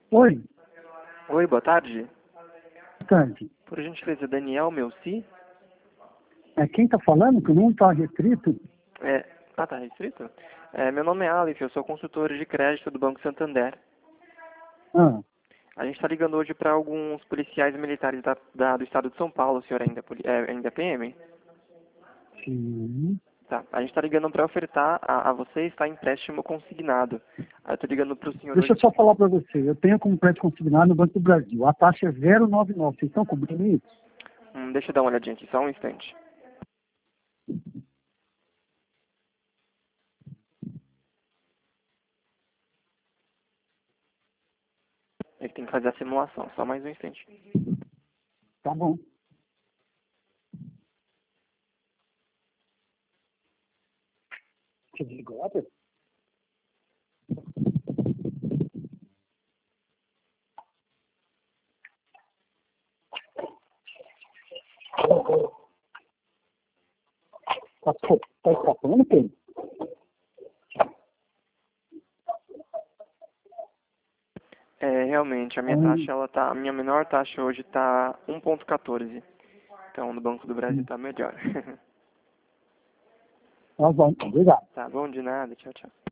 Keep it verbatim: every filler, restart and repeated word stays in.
Oi, Oi, boa tarde. boa tarde. Por gentileza, Daniel Melci? É, quem está falando que não está restrito? É... Ah, tá restrito? É, meu nome é Aleph, eu sou consultor de crédito do Banco Santander. Ah, A gente está ligando hoje para alguns policiais militares da, da- do estado de São Paulo. O senhor ainda é, poli- é, ainda é P M? sim. Tá. A gente está ligando para ofertar a, a você está empréstimo consignado. Aí eu estou ligando para o senhor Deixa hoje. eu só falar para você. Eu tenho como crédito consignado no Banco do Brasil. A taxa é zero vírgula noventa e nove. Vocês estão cobrindo isso? Hum, deixa eu dar uma olhadinha aqui, só um instante. Ele tem que fazer a simulação, só mais um instante. Tá bom. Você desligou a tela? Tá, tá escapando, Pedro? É, realmente, a minha Hum, taxa, ela tá, a minha menor taxa hoje está um ponto quatorze. Então, no Banco do Brasil hum. está melhor. Tá bom, obrigado. Tá bom, de nada. Tchau, tchau.